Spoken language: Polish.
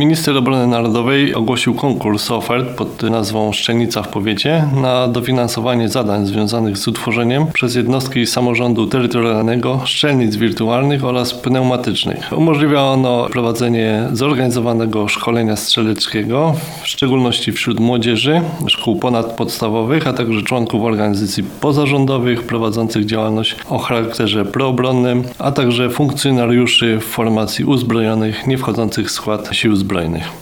Minister Obrony Narodowej ogłosił konkurs ofert pod nazwą Szczelnica w powiecie na dofinansowanie zadań związanych z utworzeniem przez jednostki samorządu terytorialnego szczelnic wirtualnych oraz pneumatycznych. Umożliwia ono prowadzenie zorganizowanego szkolenia strzeleckiego, w szczególności wśród młodzieży, szkół ponadpodstawowych, a także członków organizacji pozarządowych prowadzących działalność o charakterze proobronnym, a także funkcjonariuszy w formacji uzbrojonych nie wchodzących w skład sił zbrojnych.